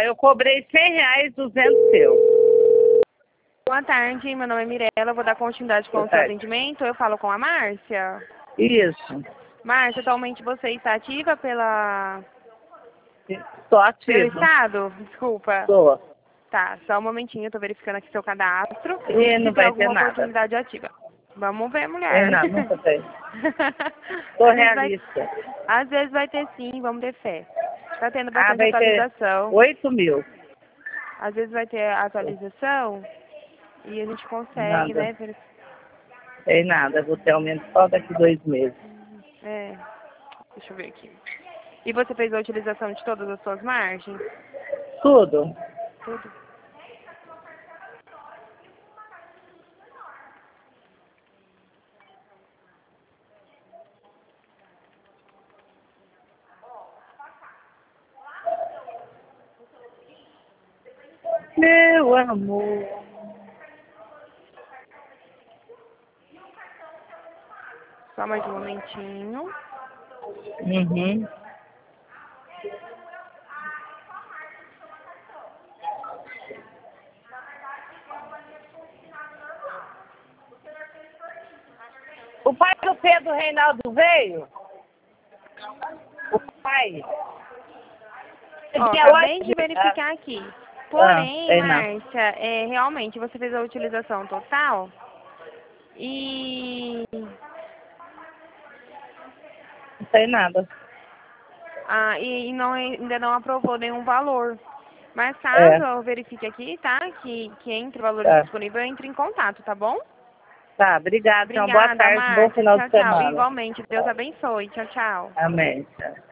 eu cobrei R$100, 200 seu. Boa tarde, meu nome é Mirella, eu vou dar continuidade com o seu atendimento. Eu falo com a Márcia. Isso. Márcia, atualmente você está ativa pela... Estou ativa. Pelo Estado? Desculpa. Estou. Tá, só um momentinho, eu tô verificando aqui seu cadastro. E não se tem vai ter alguma nada. oportunidade ativa. Vamos ver, mulher. Tem nada, nunca tem. Estou realista. Às vezes vai ter sim, vamos ter fé. Tá tendo bastante vai atualização. ter 8 mil. Às vezes vai ter atualização e a gente consegue, Nada. né? Tem nada, vou ter aumento só daqui 2 meses. É, deixa eu ver aqui. E você fez a utilização de todas as suas margens? Tudo. Tudo. Meu amor. Só mais um momentinho. Uhum. O pai do Pedro Reinaldo veio? O pai? Ó, acabei de verificar aqui. Porém, não. Márcia, realmente você fez a utilização total e... Não tem nada. e não, ainda não aprovou nenhum valor. Mas caso eu verifique aqui, tá? Que entre valores disponíveis, eu entre em contato, tá bom? Tá, obrigada. Então, boa Obrigada, tarde, bom Márcia. final Tchau, de tchau. semana. Igualmente. Deus abençoe. Tchau, tchau. Amém. Tchau.